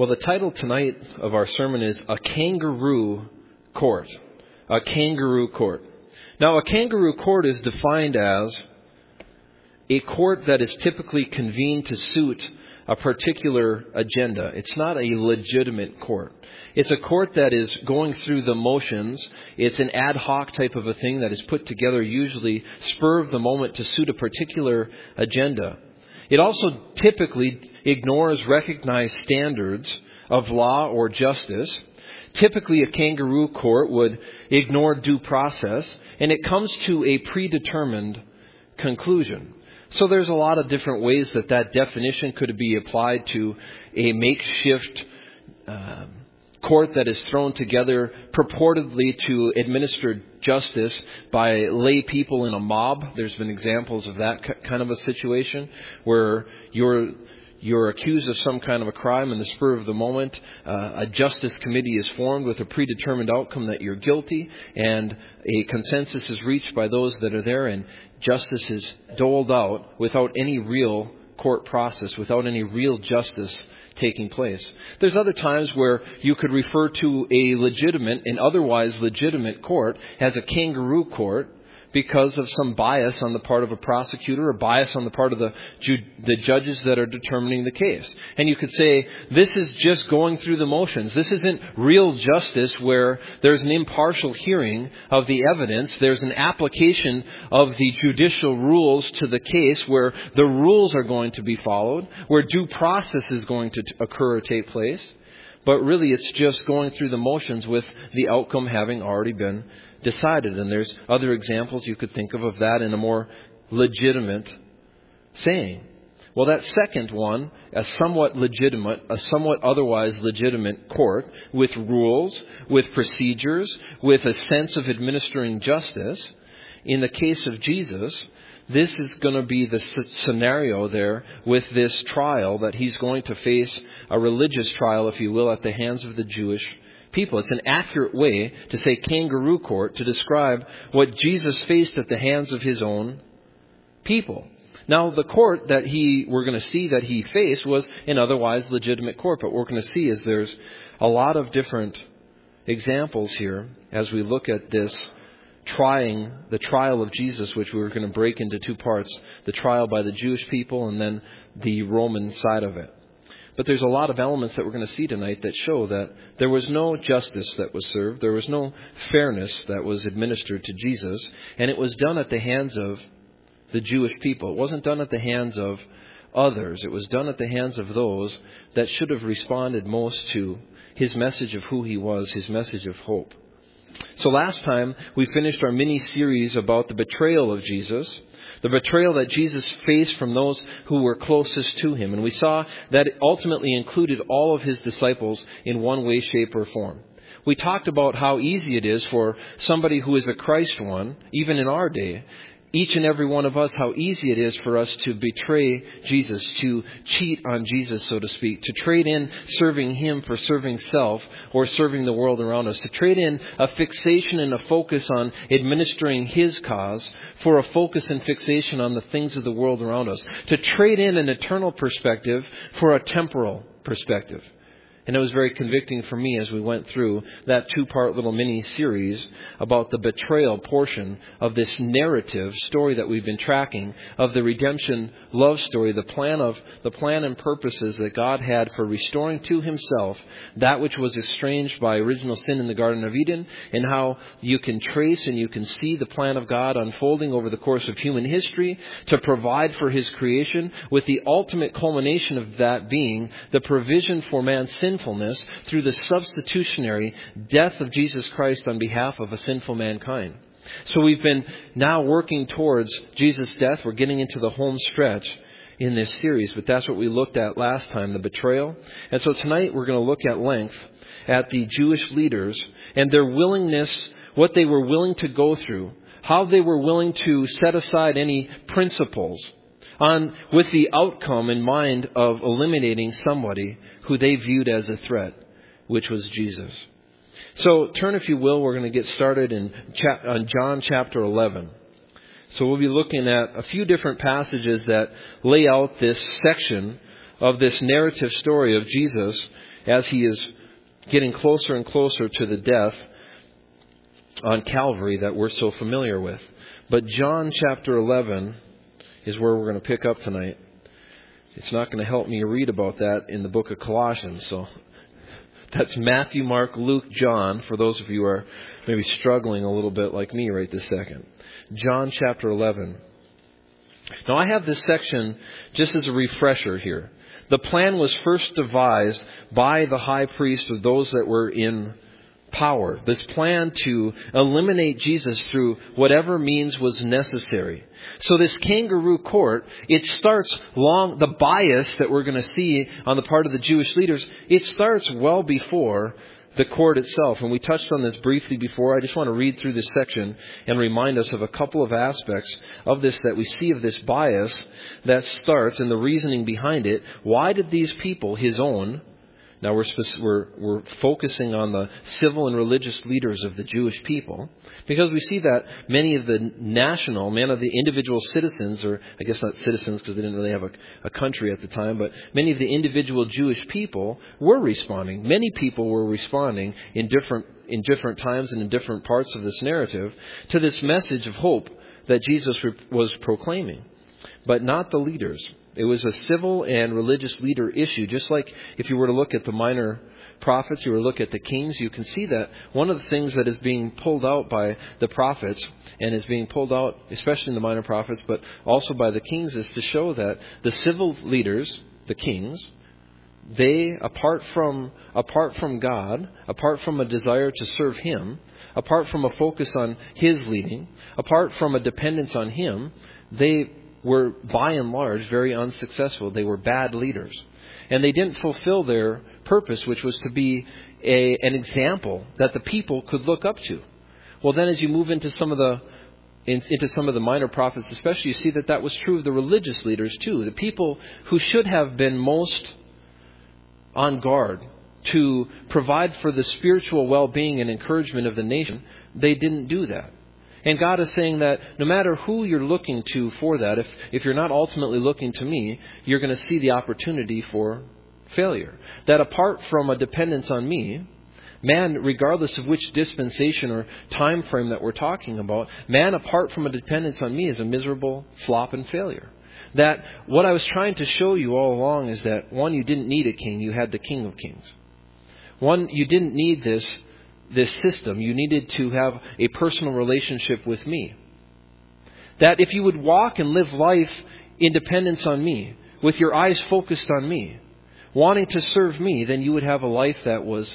Well, the title tonight of our sermon is A Kangaroo Court. A kangaroo court. Now, a kangaroo court is defined as a court that is typically convened to suit a particular agenda. It's not a legitimate court. It's a court that is going through the motions. It's an ad hoc type of a thing that is put together usually spur of the moment to suit a particular agenda. It also typically ignores recognized standards of law or justice. Typically, a kangaroo court would ignore due process, and it comes to a predetermined conclusion. So there's a lot of different ways that definition could be applied to a makeshift court that is thrown together purportedly to administer justice by lay people in a mob. There's been examples of that kind of a situation where you're accused of some kind of a crime in the spur of the moment. A justice committee is formed with a predetermined outcome that you're guilty, and a consensus is reached by those that are there, and justice is doled out without any real court process, without any real justice taking place. There's other times where you could refer to a legitimate and otherwise legitimate court as a kangaroo court because of some bias on the part of a prosecutor or bias on the part of the judges that are determining the case. And you could say, this is just going through the motions. This isn't real justice where there's an impartial hearing of the evidence. There's an application of the judicial rules to the case where the rules are going to be followed, where due process is going to occur or take place. But really, it's just going through the motions with the outcome having already been decided. And there's other examples you could think of that in a more legitimate saying. Well, that second one, a somewhat otherwise legitimate court with rules, with procedures, with a sense of administering justice. In the case of Jesus, this is going to be the scenario there with this trial that he's going to face, a religious trial, if you will, at the hands of the Jewish people. It's an accurate way to say kangaroo court to describe what Jesus faced at the hands of his own people. Now, the court that we're going to see that he faced was an otherwise legitimate court. But what we're going to see is there's a lot of different examples here as we look at this the trial of Jesus, which we're going to break into two parts, the trial by the Jewish people and then the Roman side of it. But there's a lot of elements that we're going to see tonight that show that there was no justice that was served. There was no fairness that was administered to Jesus. And it was done at the hands of the Jewish people. It wasn't done at the hands of others. It was done at the hands of those that should have responded most to his message of who he was, his message of hope. So last time we finished our mini-series about the betrayal of Jesus. The betrayal that Jesus faced from those who were closest to him. And we saw that it ultimately included all of his disciples in one way, shape, or form. We talked about how easy it is for somebody who is a Christ one, even in our day, each and every one of us, how easy it is for us to betray Jesus, to cheat on Jesus, so to speak, to trade in serving him for serving self or serving the world around us, to trade in a fixation and a focus on administering his cause for a focus and fixation on the things of the world around us, to trade in an eternal perspective for a temporal perspective. And it was very convicting for me as we went through that two-part little mini-series about the betrayal portion of this narrative story that we've been tracking of the redemption love story, the plan and purposes that God had for restoring to himself that which was estranged by original sin in the Garden of Eden, and how you can trace and you can see the plan of God unfolding over the course of human history to provide for his creation, with the ultimate culmination of that being the provision for man's sinfulness through the substitutionary death of Jesus Christ on behalf of a sinful mankind. So we've been now working towards Jesus' death. We're getting into the home stretch in this series, but that's what we looked at last time, the betrayal. And so tonight we're going to look at length at the Jewish leaders and their willingness, what they were willing to go through, how they were willing to set aside any principles with the outcome in mind of eliminating somebody who they viewed as a threat, which was Jesus. So turn, if you will, we're going to get started on John chapter 11. So we'll be looking at a few different passages that lay out this section of this narrative story of Jesus as he is getting closer and closer to the death on Calvary that we're so familiar with. But John chapter 11 is where we're going to pick up tonight. It's not going to help me read about that in the book of Colossians. So that's Matthew, Mark, Luke, John, for those of you who are maybe struggling a little bit like me right this second. John chapter 11. Now I have this section just as a refresher here. The plan was first devised by the high priest of those that were in power. This plan to eliminate Jesus through whatever means was necessary. So this kangaroo court, it starts the bias that we're going to see on the part of the Jewish leaders, it starts well before the court itself. And we touched on this briefly before. I just want to read through this section and remind us of a couple of aspects of this that we see of this bias that starts and the reasoning behind it. Why did these people, his own, now we're focusing on the civil and religious leaders of the Jewish people, because we see that many of the individual citizens, or I guess not citizens because they didn't really have a country at the time, but many of the individual Jewish people were responding. Many people were responding in different times and in different parts of this narrative to this message of hope that Jesus was proclaiming, but not the leaders. It was a civil and religious leader issue. Just like if you were to look at the minor prophets, you were to look at the kings, you can see that one of the things that is being pulled out by the prophets and is being pulled out, especially in the minor prophets, but also by the kings, is to show that the civil leaders, the kings, they, apart from God, apart from a desire to serve Him, apart from a focus on His leading, apart from a dependence on Him, they were by and large very unsuccessful. They were bad leaders. And they didn't fulfill their purpose, which was to be an example that the people could look up to. Well, then as you move into some of the minor prophets especially, you see that was true of the religious leaders too. The people who should have been most on guard to provide for the spiritual well-being and encouragement of the nation, they didn't do that. And God is saying that no matter who you're looking to for that, if you're not ultimately looking to me, you're going to see the opportunity for failure. That apart from a dependence on me, man, regardless of which dispensation or time frame that we're talking about, man apart from a dependence on me is a miserable flop and failure. That what I was trying to show you all along is that, one, you didn't need a king, you had the King of Kings. One, you didn't need this system. You needed to have a personal relationship with me. That if you would walk and live life in dependence on me, with your eyes focused on me, wanting to serve me, then you would have a life that was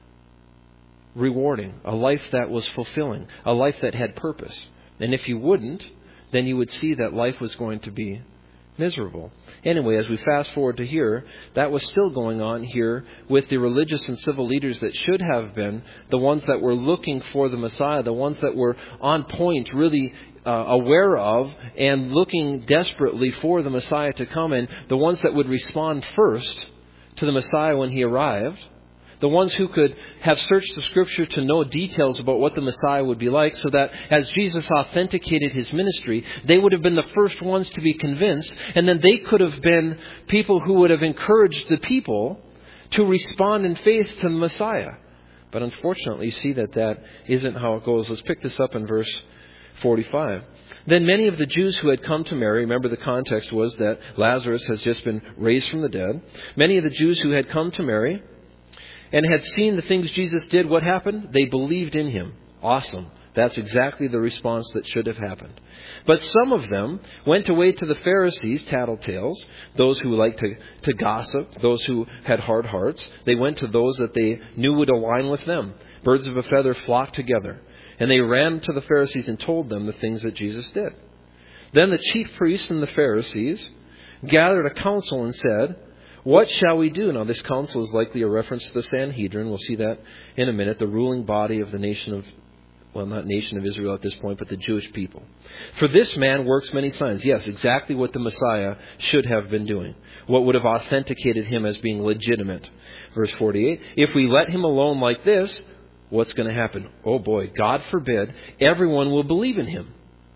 rewarding, a life that was fulfilling, a life that had purpose. And if you wouldn't, then you would see that life was going to be miserable. Anyway, as we fast forward to here, that was still going on here with the religious and civil leaders that should have been the ones that were looking for the Messiah, the ones that were on point, really aware of and looking desperately for the Messiah to come, and the ones that would respond first to the Messiah when He arrived. The ones who could have searched the Scripture to know details about what the Messiah would be like, so that as Jesus authenticated His ministry, they would have been the first ones to be convinced, and then they could have been people who would have encouraged the people to respond in faith to the Messiah. But unfortunately, you see that isn't how it goes. Let's pick this up in verse 45. Then many of the Jews who had come to Mary, remember the context was that Lazarus has just been raised from the dead. Many of the Jews who had come to Mary and had seen the things Jesus did, what happened? They believed in Him. Awesome. That's exactly the response that should have happened. But some of them went away to the Pharisees, tattletales, those who liked to gossip, those who had hard hearts. They went to those that they knew would align with them. Birds of a feather flocked together. And they ran to the Pharisees and told them the things that Jesus did. Then the chief priests and the Pharisees gathered a council and said, "What shall we do?" Now, this council is likely a reference to the Sanhedrin. We'll see that in a minute. The ruling body of the nation of, well, not nation of Israel at this point, but the Jewish people. "For this man works many signs." Yes, exactly what the Messiah should have been doing. What would have authenticated Him as being legitimate. Verse 48, "If we let Him alone like this, what's going to happen? Oh boy, God forbid, everyone will believe in Him.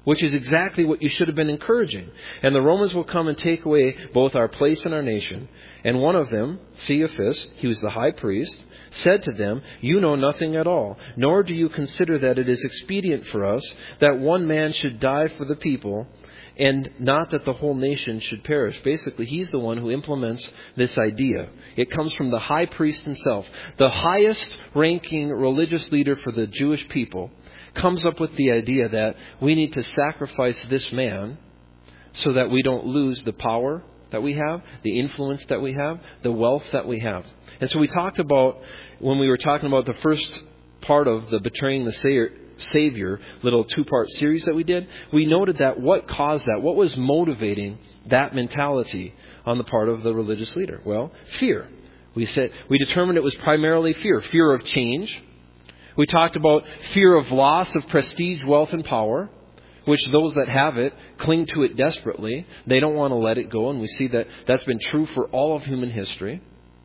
which is exactly what you should have been encouraging. And the Romans will come and take away both our place and our nation. And one of them, Caiaphas, he was the high priest, said to them, "You know nothing at all, nor do you consider that it is expedient for us that one man should die for the people, and not that the whole nation should perish." Basically, he's the one who implements this idea. It comes from the high priest himself. The highest ranking religious leader for the Jewish people comes up with the idea that we need to sacrifice this man so that we don't lose the power that we have, the influence that we have, the wealth that we have. And so we talked about, when we were talking about the first part of the Betraying the Savior little 2-part series that we did, we noted that what caused that, what was motivating that mentality on the part of the religious leader? Well, fear. We determined it was primarily fear of change. We talked about fear of loss of prestige, wealth, and power, which those that have it cling to it desperately. They don't want to let it go, and we see that that's been true for all of human history.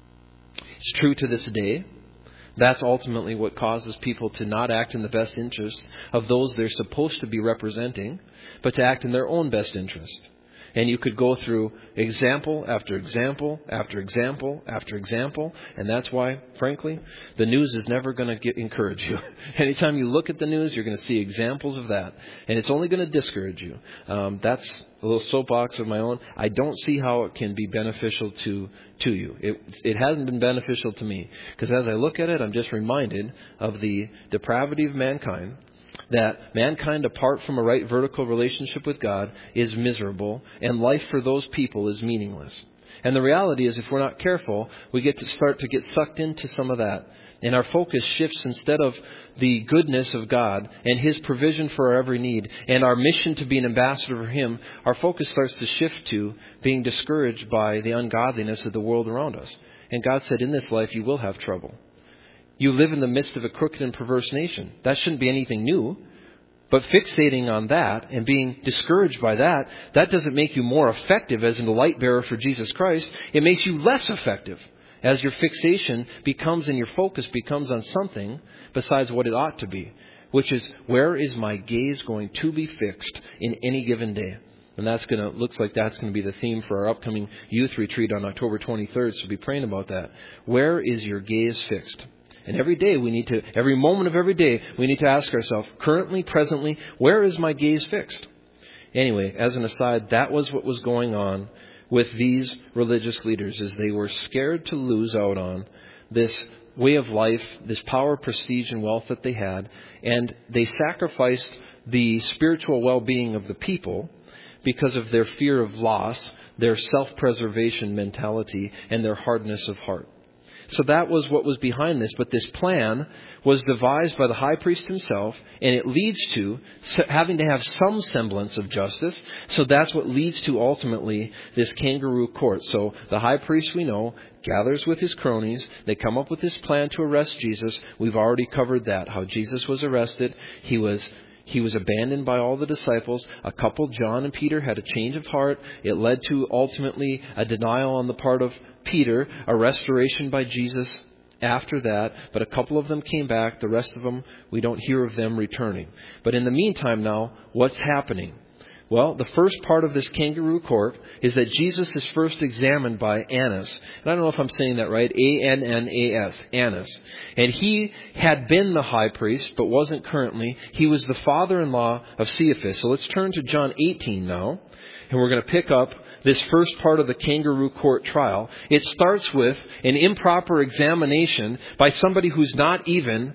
It's true to this day. That's ultimately what causes people to not act in the best interest of those they're supposed to be representing, but to act in their own best interest. And you could go through example after example after example after example. And that's why, frankly, the news is never going to encourage you. Anytime you look at the news, you're going to see examples of that. And it's only going to discourage you. That's a little soapbox of my own. I don't see how it can be beneficial to you. It hasn't been beneficial to me. Because as I look at it, I'm just reminded of the depravity of mankind. That mankind, apart from a right vertical relationship with God, is miserable, and life for those people is meaningless. And the reality is, if we're not careful, we get to start to get sucked into some of that. And our focus shifts, instead of the goodness of God and His provision for our every need and our mission to be an ambassador for Him, our focus starts to shift to being discouraged by the ungodliness of the world around us. And God said, in this life you will have trouble. You live in the midst of a crooked and perverse nation. That shouldn't be anything new. But fixating on that and being discouraged by that, that doesn't make you more effective as a light bearer for Jesus Christ. It makes you less effective as your fixation becomes and your focus becomes on something besides what it ought to be, which is, where is my gaze going to be fixed in any given day? And looks like that's going to be the theme for our upcoming youth retreat on October 23rd. So be praying about that. Where is your gaze fixed? And every day every moment of every day, we need to ask ourselves, currently, presently, where is my gaze fixed? Anyway, as an aside, that was what was going on with these religious leaders, as they were scared to lose out on this way of life, this power, prestige, and wealth that they had. And they sacrificed the spiritual well-being of the people because of their fear of loss, their self-preservation mentality, and their hardness of heart. So that was what was behind this. But this plan was devised by the high priest himself, and it leads to having to have some semblance of justice. So that's what leads to ultimately this kangaroo court. So the high priest, we know, gathers with his cronies. They come up with this plan to arrest Jesus. We've already covered that, how Jesus was arrested. He was abandoned by all the disciples. A couple, John and Peter, had a change of heart. It led to ultimately a denial on the part of Peter, a restoration by Jesus after that. But a couple of them came back. The rest of them, we don't hear of them returning. But in the meantime now, what's happening? Well, the first part of this kangaroo court is that Jesus is first examined by Annas. And I don't know if I'm saying that right. A-N-N-A-S. Annas. And he had been the high priest, but wasn't currently. He was the father-in-law of Caiaphas. So let's turn to John 18 now. And we're going to pick up this first part of the kangaroo court trial. It starts with an improper examination by somebody who's not even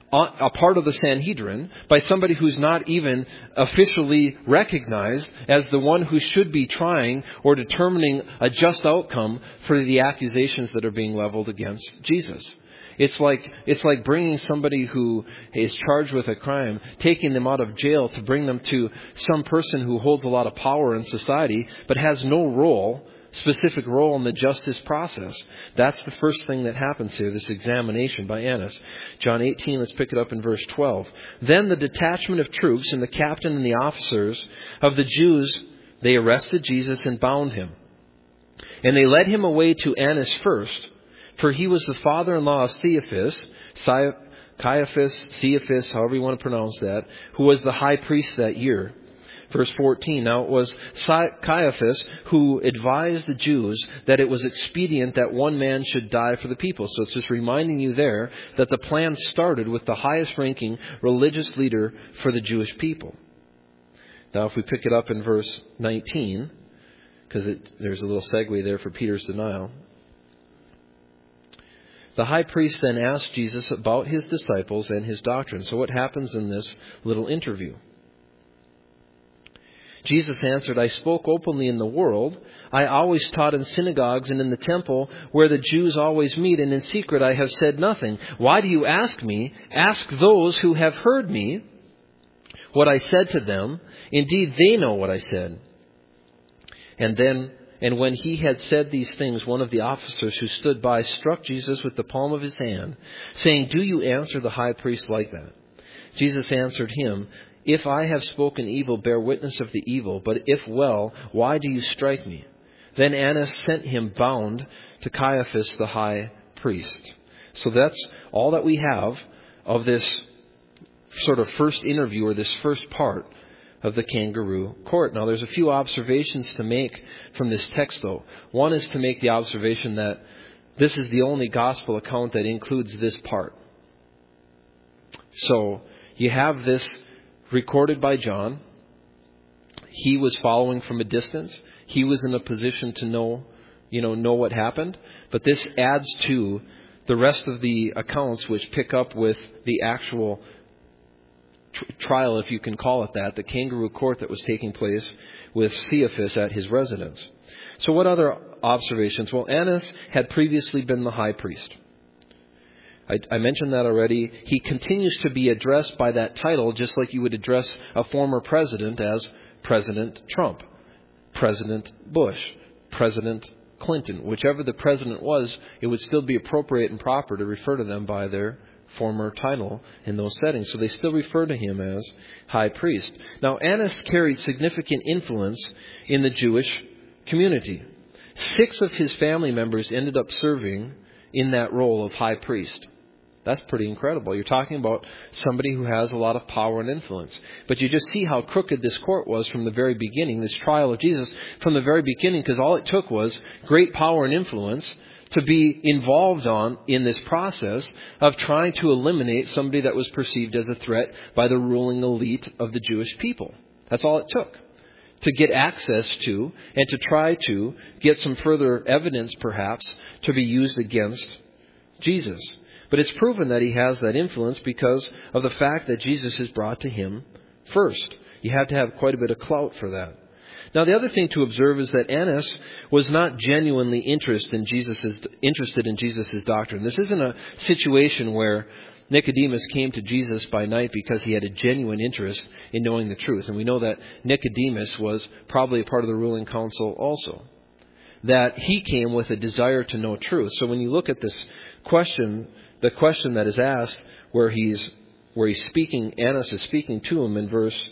a part of the Sanhedrin, by somebody who's not even officially recognized as the one who should be trying or determining a just outcome for the accusations that are being leveled against Jesus. It's like bringing somebody who is charged with a crime, taking them out of jail to bring them to some person who holds a lot of power in society, but has no specific role in the justice process. That's the first thing that happens here, this examination by Annas. John 18, let's pick it up in verse 12. Then the detachment of troops and the captain and the officers of the Jews, they arrested Jesus and bound him. And they led him away to Annas first, for he was the father-in-law of Caiaphas, however you want to pronounce that, who was the high priest that year. Verse 14, now it was Caiaphas who advised the Jews that it was expedient that one man should die for the people. So it's just reminding you there that the plan started with the highest ranking religious leader for the Jewish people. Now if we pick it up in verse 19, because there's a little segue there for Peter's denial. The high priest then asked Jesus about his disciples and his doctrine. So what happens in this little interview? Jesus answered, I spoke openly in the world. I always taught in synagogues and in the temple where the Jews always meet, and in secret I have said nothing. Why do you ask me? Ask those who have heard me what I said to them. Indeed, they know what I said. And when he had said these things, one of the officers who stood by struck Jesus with the palm of his hand, saying, Do you answer the high priest like that? Jesus answered him, If I have spoken evil, bear witness of the evil. But if well, why do you strike me? Then Annas sent him bound to Caiaphas the high priest. So that's all that we have of this sort of first interview, or this first part of the kangaroo court. Now there's a few observations to make from this text though. One is to make the observation that this is the only gospel account that includes this part. So you have this recorded by John. He was following from a distance. He was in a position to know what happened. But this adds to the rest of the accounts which pick up with the actual trial, if you can call it that, the kangaroo court that was taking place with Caiaphas at his residence. So what other observations? Well, Annas had previously been the high priest. I mentioned that already. He continues to be addressed by that title, just like you would address a former president as President Trump, President Bush, President Clinton. Whichever the president was, it would still be appropriate and proper to refer to them by their former title in those settings. So they still refer to him as high priest. Now, Annas carried significant influence in the Jewish community. 6 of his family members ended up serving in that role of high priest. That's pretty incredible. You're talking about somebody who has a lot of power and influence. But you just see how crooked this court was from the very beginning, this trial of Jesus from the very beginning, because all it took was great power and influence to be involved in this process of trying to eliminate somebody that was perceived as a threat by the ruling elite of the Jewish people. That's all it took to get access to and to try to get some further evidence, perhaps, to be used against Jesus. But it's proven that he has that influence because of the fact that Jesus is brought to him first. You have to have quite a bit of clout for that. Now, the other thing to observe is that Annas was not genuinely interested in Jesus' doctrine. This isn't a situation where Nicodemus came to Jesus by night because he had a genuine interest in knowing the truth. And we know that Nicodemus was probably a part of the ruling council also. That he came with a desire to know truth. So when you look at this question, the question that is asked where he's speaking, Annas is speaking to him in verse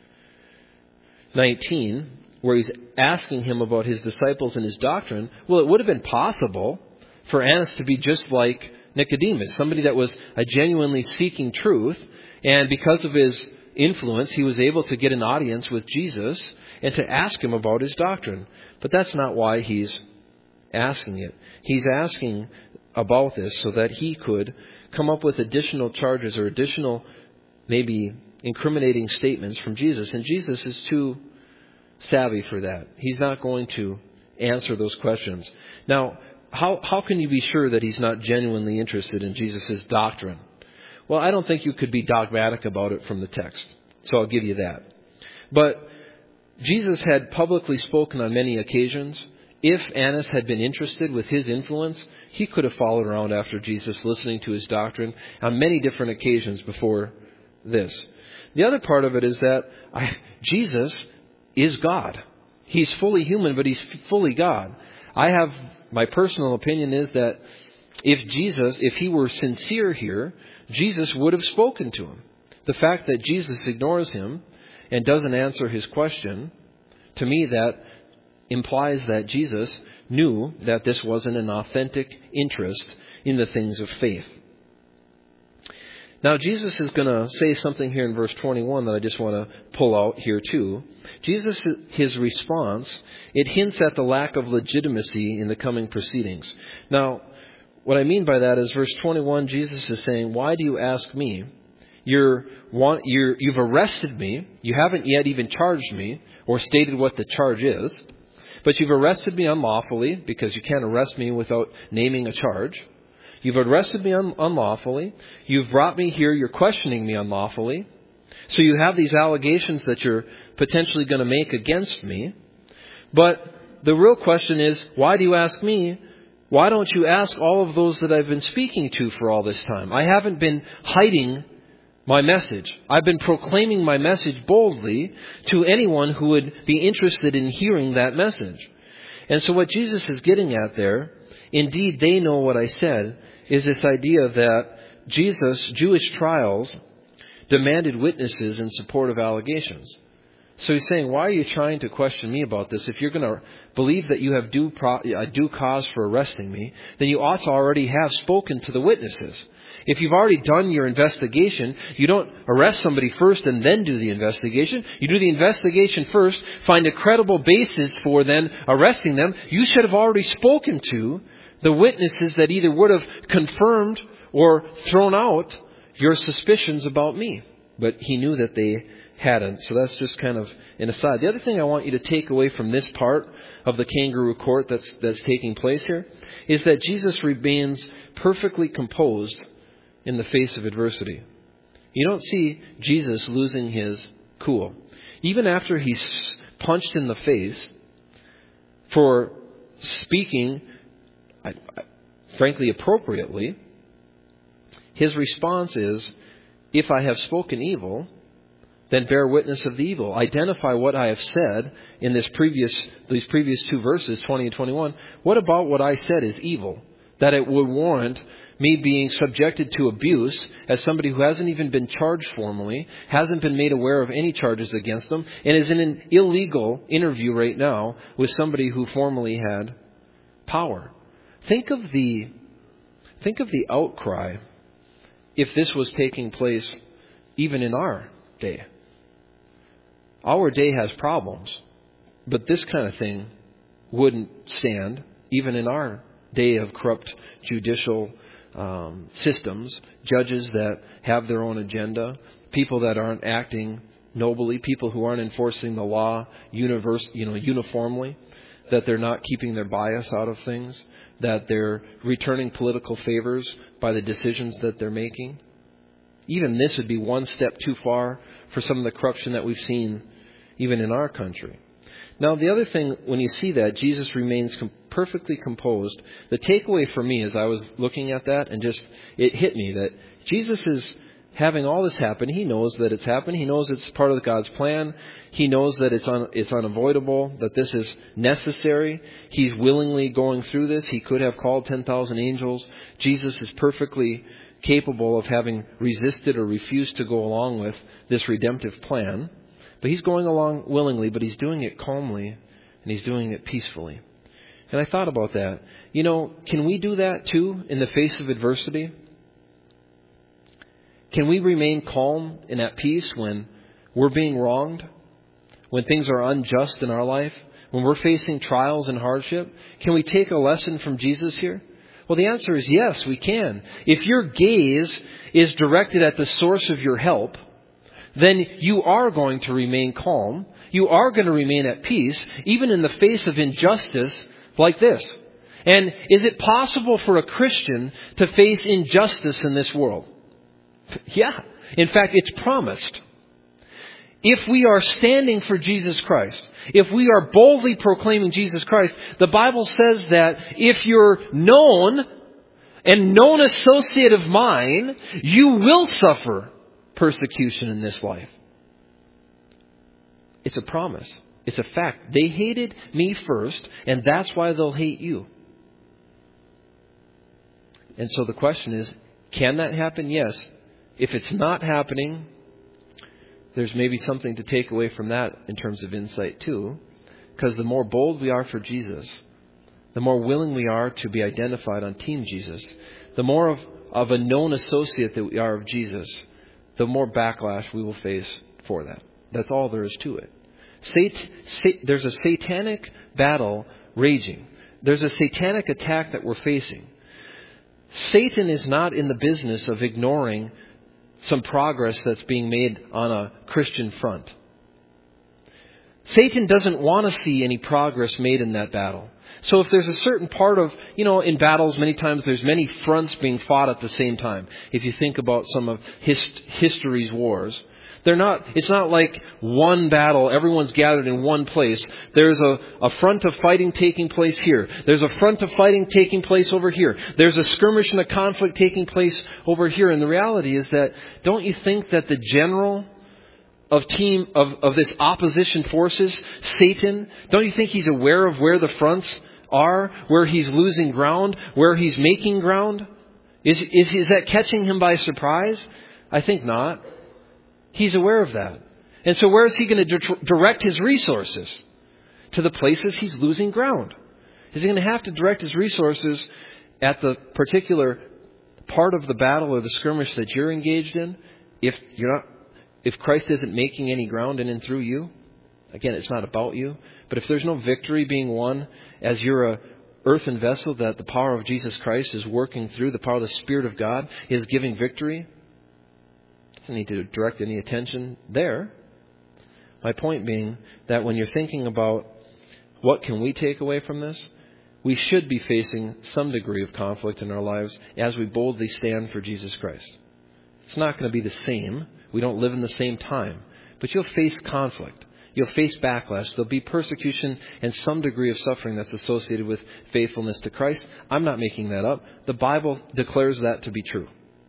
19, where he's asking him about his disciples and his doctrine. Well, it would have been possible for Annas to be just like Nicodemus, somebody that was genuinely seeking truth, and because of his influence, he was able to get an audience with Jesus and to ask him about his doctrine. But that's not why he's asking it. He's asking about this so that he could come up with additional charges or additional, maybe, incriminating statements from Jesus. And Jesus is too savvy for that. He's not going to answer those questions. Now, how can you be sure that he's not genuinely interested in Jesus' doctrine? Well, I don't think you could be dogmatic about it from the text. So I'll give you that. But Jesus had publicly spoken on many occasions. If Annas had been interested with his influence, he could have followed around after Jesus, listening to his doctrine on many different occasions before this. The other part of it is that Jesus is God. He's fully human, but he's fully God. My personal opinion is that if he were sincere here, Jesus would have spoken to him. The fact that Jesus ignores him and doesn't answer his question, to me that implies that Jesus knew that this wasn't an authentic interest in the things of faith. Now, Jesus is going to say something here in verse 21 that I just want to pull out here too. Jesus, his response, it hints at the lack of legitimacy in the coming proceedings. Now, what I mean by that is verse 21, Jesus is saying, why do you ask me? You've arrested me. You haven't yet even charged me or stated what the charge is. But you've arrested me unlawfully, because you can't arrest me without naming a charge. You've arrested me unlawfully. You've brought me here. You're questioning me unlawfully. So you have these allegations that you're potentially going to make against me. But the real question is, why do you ask me? Why don't you ask all of those that I've been speaking to for all this time? I haven't been hiding my message. I've been proclaiming my message boldly to anyone who would be interested in hearing that message. And so what Jesus is getting at there, indeed they know what I said, is this idea that Jewish trials demanded witnesses in support of allegations. So he's saying, why are you trying to question me about this? If you're going to believe that you have due cause for arresting me, then you ought to already have spoken to the witnesses. If you've already done your investigation, you don't arrest somebody first and then do the investigation. You do the investigation first, find a credible basis for then arresting them. You should have already spoken to the witnesses that either would have confirmed or thrown out your suspicions about me. But he knew that they hadn't. So that's just kind of an aside. The other thing I want you to take away from this part of the kangaroo court that's taking place here is that Jesus remains perfectly composed in the face of adversity. You don't see Jesus losing his cool. Even after he's punched in the face for speaking, frankly, appropriately, his response is, if I have spoken evil, then bear witness of the evil. Identify what I have said in these previous two verses, 20 and 21. What about what I said is evil? That it would warrant me being subjected to abuse as somebody who hasn't even been charged formally, hasn't been made aware of any charges against them, and is in an illegal interview right now with somebody who formerly had power. Think of the outcry if this was taking place even in our day. Our day has problems, but this kind of thing wouldn't stand even in our day of corrupt judicial systems, judges that have their own agenda, people that aren't acting nobly, people who aren't enforcing the law uniformly, that they're not keeping their bias out of things, that they're returning political favors by the decisions that they're making. Even this would be one step too far for some of the corruption that we've seen even in our country. Now, the other thing, when you see that, Jesus remains perfectly composed. The takeaway for me as I was looking at that, and it hit me that Jesus is having all this happen. He knows that it's happened. He knows it's part of God's plan. He knows that it's unavoidable, that this is necessary. He's willingly going through this. He could have called 10,000 angels. Jesus is perfectly capable of having resisted or refused to go along with this redemptive plan. But he's going along willingly, but he's doing it calmly, and he's doing it peacefully. And I thought about that. Can we do that too in the face of adversity? Can we remain calm and at peace when we're being wronged? When things are unjust in our life? When we're facing trials and hardship? Can we take a lesson from Jesus here? Well, the answer is yes, we can. If your gaze is directed at the source of your help, then you are going to remain calm. You are going to remain at peace, even in the face of injustice like this. And is it possible for a Christian to face injustice in this world? Yeah. In fact, it's promised. If we are standing for Jesus Christ, if we are boldly proclaiming Jesus Christ, the Bible says that if you're known and known associate of mine, you will suffer persecution in this life. It's a promise. It's a fact. They hated me first, and that's why they'll hate you. And so the question is, can that happen? Yes. If it's not happening, there's maybe something to take away from that in terms of insight too. Because the more bold we are for Jesus, the more willing we are to be identified on Team Jesus, the more of of a known associate that we are of Jesus, the more backlash we will face for that. That's all there is to it. There's a satanic battle raging. There's a satanic attack that we're facing. Satan is not in the business of ignoring some progress that's being made on a Christian front. Satan doesn't want to see any progress made in that battle. So if there's a certain part of, in battles, many times there's many fronts being fought at the same time. If you think about some of history's wars, it's not like one battle, everyone's gathered in one place. There's a front of fighting taking place here. There's a front of fighting taking place over here. There's a skirmish and a conflict taking place over here. And the reality is that, don't you think that the general of this opposition forces, Satan, don't you think he's aware of where the fronts are, where he's losing ground, where he's making ground? Is that catching him by surprise? I think not. He's aware of that. And so where is he going to direct his resources? To the places he's losing ground. Is he going to have to direct his resources at the particular part of the battle or the skirmish that you're engaged in? If Christ isn't making any ground in and through you? Again, it's not about you. But if there's no victory being won as you're a earthen vessel that the power of Jesus Christ is working through, the power of the Spirit of God is giving victory, doesn't need to direct any attention there. My point being that when you're thinking about what can we take away from this, we should be facing some degree of conflict in our lives as we boldly stand for Jesus Christ. It's not going to be the same. We don't live in the same time. But you'll face conflict. You'll face backlash. There'll be persecution and some degree of suffering that's associated with faithfulness to Christ. I'm not making that up. The Bible declares that to be true.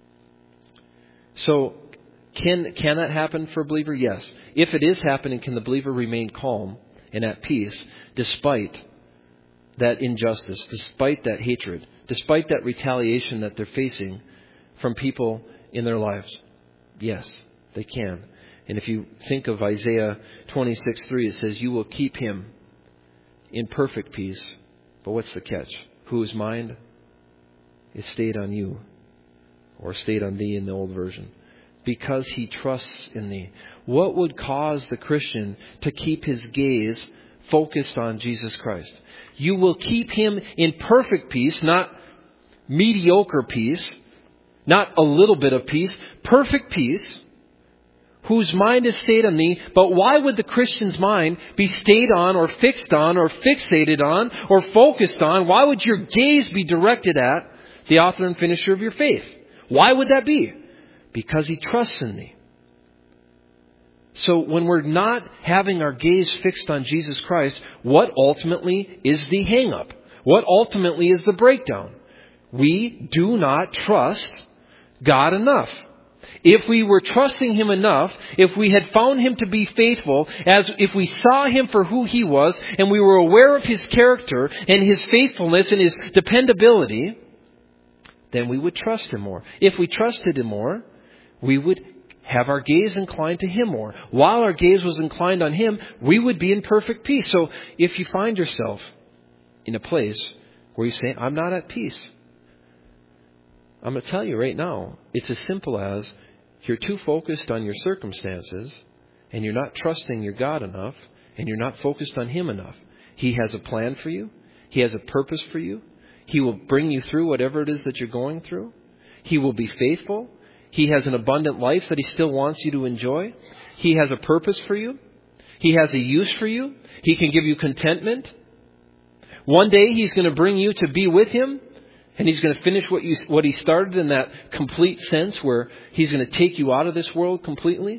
So, can that happen for a believer? Yes. If it is happening, can the believer remain calm and at peace despite that injustice, despite that hatred, despite that retaliation that they're facing from people in their lives? Yes, they can. And if you think of Isaiah 26:3, it says, "You will keep him in perfect peace." But what's the catch? Whose mind is stayed on you, or stayed on thee in the old version, because he trusts in thee. What would cause the Christian to keep his gaze focused on Jesus Christ? You will keep him in perfect peace, not mediocre peace, not a little bit of peace, perfect peace, whose mind is stayed on thee. But why would the Christian's mind be stayed on or fixed on or fixated on or focused on? Why would your gaze be directed at the author and finisher of your faith? Why would that be? Because he trusts in thee. So when we're not having our gaze fixed on Jesus Christ, what ultimately is the hang-up? What ultimately is the breakdown? We do not trust God enough. If we were trusting him enough, if we had found him to be faithful, as if we saw him for who he was, and we were aware of his character and his faithfulness and his dependability, then we would trust him more. If we trusted him more, we would have our gaze inclined to him more. While our gaze was inclined on him, we would be in perfect peace. So if you find yourself in a place where you say, I'm not at peace, I'm going to tell you right now, it's as simple as you're too focused on your circumstances and you're not trusting your God enough and you're not focused on him enough. He has a plan for you. He has a purpose for you. He will bring you through whatever it is that you're going through. He will be faithful. He has an abundant life that he still wants you to enjoy. He has a purpose for you. He has a use for you. He can give you contentment. One day he's going to bring you to be with him. And he's going to finish what he started in that complete sense where he's going to take you out of this world completely.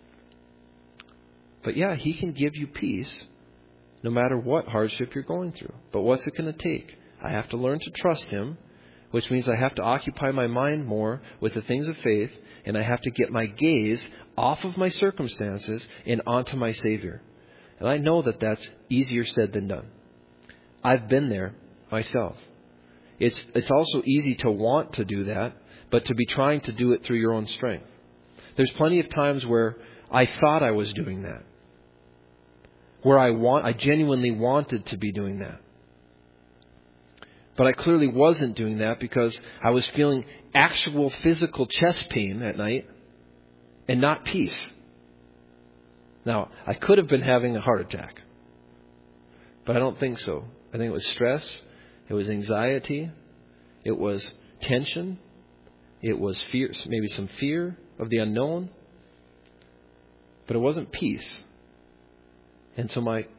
But yeah, he can give you peace no matter what hardship you're going through. But what's it going to take? I have to learn to trust him, which means I have to occupy my mind more with the things of faith, and I have to get my gaze off of my circumstances and onto my Savior. And I know that that's easier said than done. I've been there myself. It's also easy to want to do that, but to be trying to do it through your own strength. There's plenty of times where I thought I was doing that, where I genuinely wanted to be doing that. But I clearly wasn't doing that because I was feeling actual physical chest pain at night and not peace. Now, I could have been having a heart attack, but I don't think so. I think it was stress, it was anxiety, it was tension, it was fear, maybe some fear of the unknown, but it wasn't peace. And so what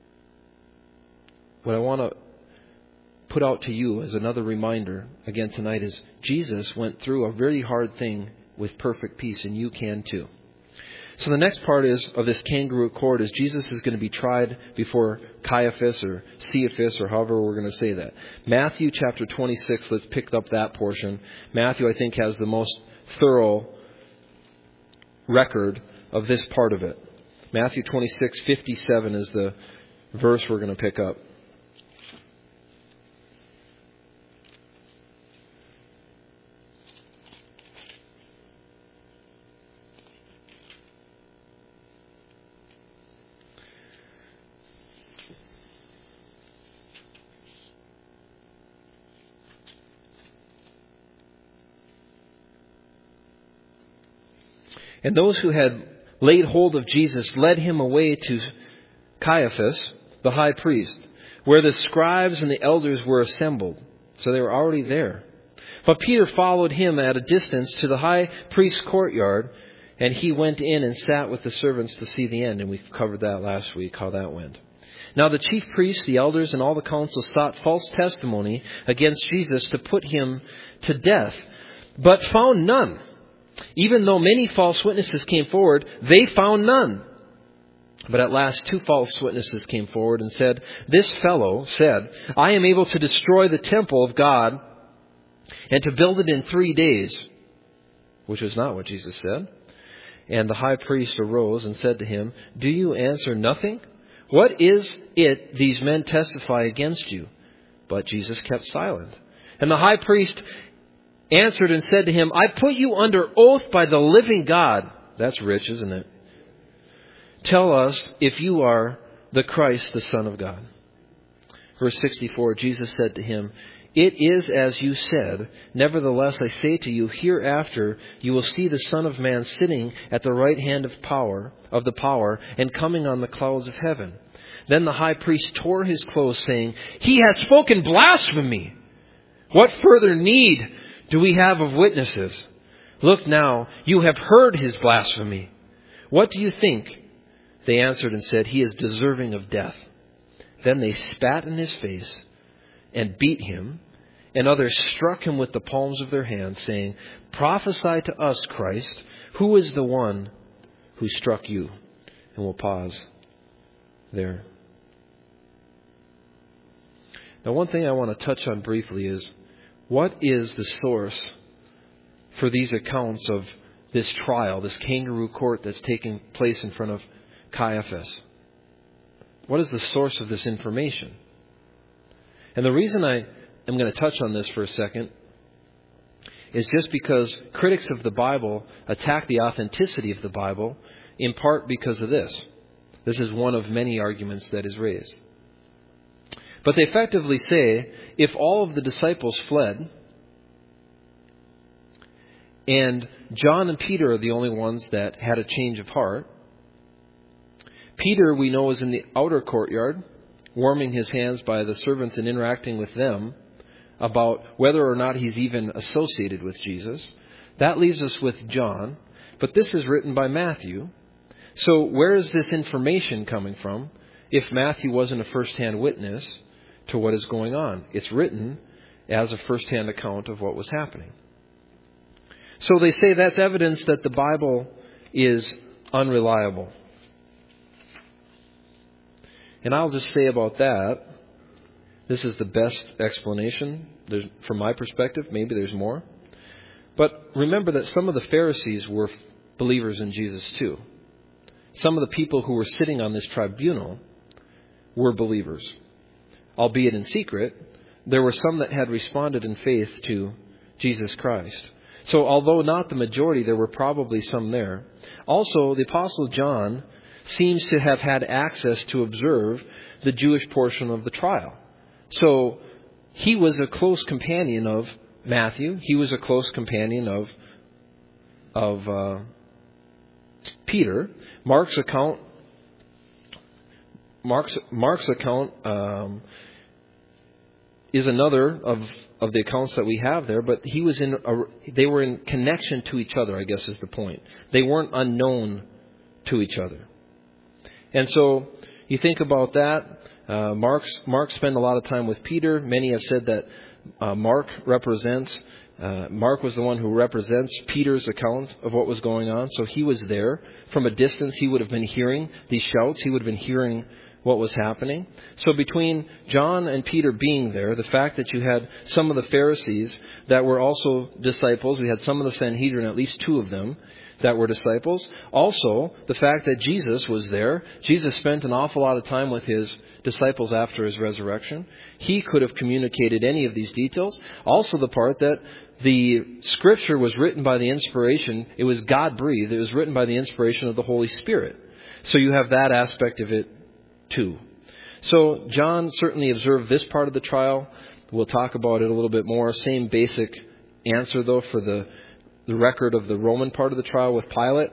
I want to put out to you as another reminder again tonight is Jesus went through a really hard thing with perfect peace, and you can too. So the next part of this kangaroo court is Jesus is going to be tried before Caiaphas or Cephas or however we're going to say that. Matthew chapter 26, let's pick up that portion. Matthew, I think, has the most thorough record of this part of it. Matthew 26:57 is the verse we're going to pick up. And those who had laid hold of Jesus led him away to Caiaphas, the high priest, where the scribes and the elders were assembled. So they were already there. But Peter followed him at a distance to the high priest's courtyard, and he went in and sat with the servants to see the end. And we covered that last week, how that went. Now the chief priests, the elders, and all the council sought false testimony against Jesus to put him to death, but found none. Even though many false witnesses came forward, they found none. But at last 2 false witnesses came forward and said, "This fellow said, I am able to destroy the temple of God and to build it in 3 days," which was not what Jesus said. And the high priest arose and said to him, "Do you answer nothing? What is it these men testify against you?" But Jesus kept silent. And the high priest answered and said to him, "I put you under oath by the living God." That's rich, isn't it? "Tell us if you are the Christ, the Son of God." Verse 64, Jesus said to him, "It is as you said. Nevertheless, I say to you, hereafter you will see the Son of Man sitting at the right hand of the power, and coming on the clouds of heaven." Then the high priest tore his clothes, saying, "He has spoken blasphemy. What further need do we have of witnesses? Look now, you have heard his blasphemy. What do you think?" They answered and said, "He is deserving of death." Then they spat in his face and beat him, and others struck him with the palms of their hands, saying, "Prophesy to us, Christ, who is the one who struck you?" And we'll pause there. Now, one thing I want to touch on briefly is, what is the source for these accounts of this trial, this kangaroo court that's taking place in front of Caiaphas? What is the source of this information? And the reason I am going to touch on this for a second is just because critics of the Bible attack the authenticity of the Bible, in part because of this. This is one of many arguments that is raised. But they effectively say, if all of the disciples fled, and John and Peter are the only ones that had a change of heart, Peter, we know, is in the outer courtyard, warming his hands by the servants and interacting with them about whether or not he's even associated with Jesus. That leaves us with John, but this is written by Matthew. So where is this information coming from if Matthew wasn't a first-hand witness to what is going on? It's written as a first-hand account of what was happening. So they say that's evidence that the Bible is unreliable. And I'll just say about that, this is the best explanation. From my perspective, maybe there's more. But remember that some of the Pharisees were believers in Jesus too. Some of the people who were sitting on this tribunal were believers. Albeit in secret, there were some that had responded in faith to Jesus Christ. So although not the majority, there were probably some there. Also, the Apostle John seems to have had access to observe the Jewish portion of the trial. So he was a close companion of Matthew. He was a close companion of Peter. Mark's account is another of the accounts that we have there, but they were in connection to each other, I guess is the point. They weren't unknown to each other. And so you think about that. Mark spent a lot of time with Peter. Many have said that Mark was the one who represents Peter's account of what was going on. So he was there. From a distance, he would have been hearing these shouts. He would have been hearing what was happening. So between John and Peter being there, the fact that you had some of the Pharisees that were also disciples, we had some of the Sanhedrin, at least 2 of them, that were disciples. Also, the fact that Jesus was there. Jesus spent an awful lot of time with his disciples after his resurrection. He could have communicated any of these details. Also, the part that the Scripture was written by the inspiration, it was God-breathed. It was written by the inspiration of the Holy Spirit. So you have that aspect of it too. So John certainly observed this part of the trial. We'll talk about it a little bit more. Same basic answer, though, for the record of the Roman part of the trial with Pilate.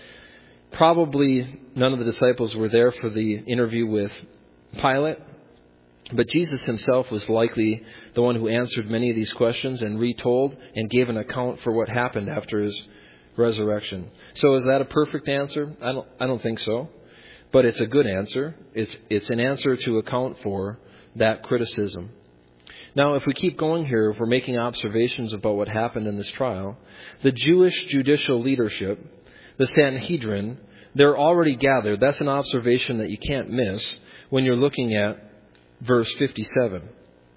Probably none of the disciples were there for the interview with Pilate. But Jesus himself was likely the one who answered many of these questions and retold and gave an account for what happened after his resurrection. So is that a perfect answer? I don't think so. But it's a good answer. It's an answer to account for that criticism. Now, if we keep going here, if we're making observations about what happened in this trial, the Jewish judicial leadership, the Sanhedrin, they're already gathered. That's an observation that you can't miss when you're looking at verse 57.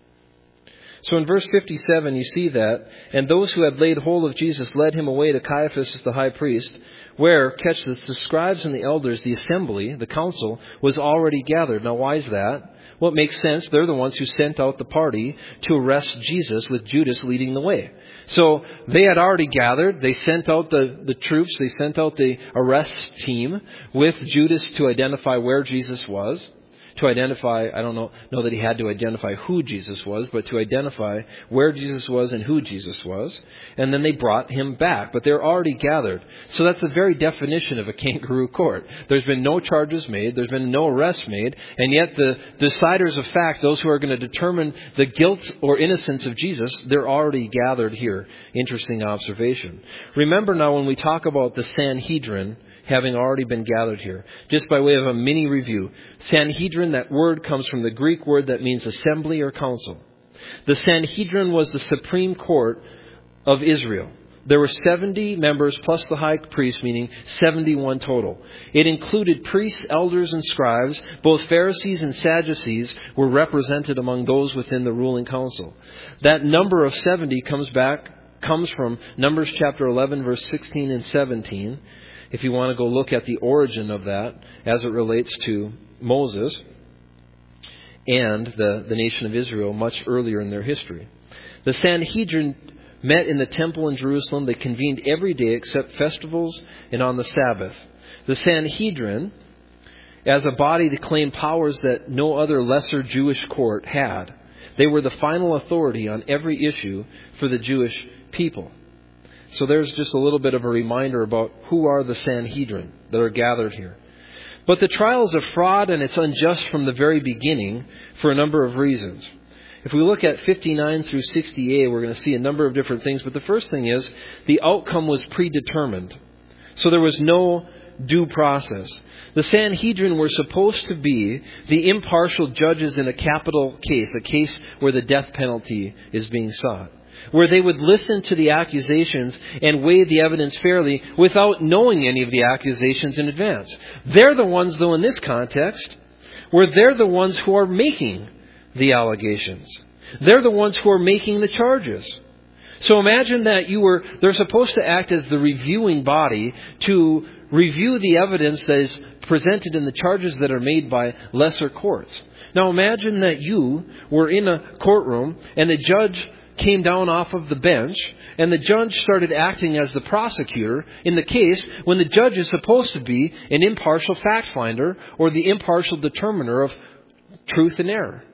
So in verse 57, you see that, and those who had laid hold of Jesus led him away to Caiaphas the high priest, where, catch this, the scribes and the elders, the assembly, the council, was already gathered. Now, why is that? Well, it makes sense. They're the ones who sent out the party to arrest Jesus with Judas leading the way. So they had already gathered. They sent out the troops. They sent out the arrest team with Judas to identify where Jesus was. To identify, I don't know that he had to identify who Jesus was, but to identify where Jesus was and who Jesus was. And then they brought him back. But they're already gathered. So that's the very definition of a kangaroo court. There's been no charges made. There's been no arrests made. And yet the deciders of fact, those who are going to determine the guilt or innocence of Jesus, they're already gathered here. Interesting observation. Remember now when we talk about the Sanhedrin having already been gathered here. Just by way of a mini review. Sanhedrin, that word comes from the Greek word that means assembly or council. The Sanhedrin was the supreme court of Israel. There were 70 members plus the high priest, meaning 71 total. It included priests, elders, and scribes. Both Pharisees and Sadducees were represented among those within the ruling council. That number of 70 comes from Numbers chapter 11, verse 16 and 17. If you want to go look at the origin of that as it relates to Moses and the nation of Israel much earlier in their history. The Sanhedrin met in the temple in Jerusalem. They convened every day except festivals and on the Sabbath. The Sanhedrin, as a body, claimed powers that no other lesser Jewish court had. They were the final authority on every issue for the Jewish people. So there's just a little bit of a reminder about who are the Sanhedrin that are gathered here. But the trial is a fraud and it's unjust from the very beginning for a number of reasons. If we look at 59 through 60a, we're going to see a number of different things. But the first thing is the outcome was predetermined. So there was no due process. The Sanhedrin were supposed to be the impartial judges in a capital case, a case where the death penalty is being sought, where they would listen to the accusations and weigh the evidence fairly without knowing any of the accusations in advance. They're the ones, though, in this context, where they're the ones who are making the allegations. They're the ones who are making the charges. So imagine that they're supposed to act as the reviewing body to review the evidence that is presented in the charges that are made by lesser courts. Now imagine that you were in a courtroom and the judge came down off of the bench and the judge started acting as the prosecutor in the case when the judge is supposed to be an impartial fact finder or the impartial determiner of truth and error.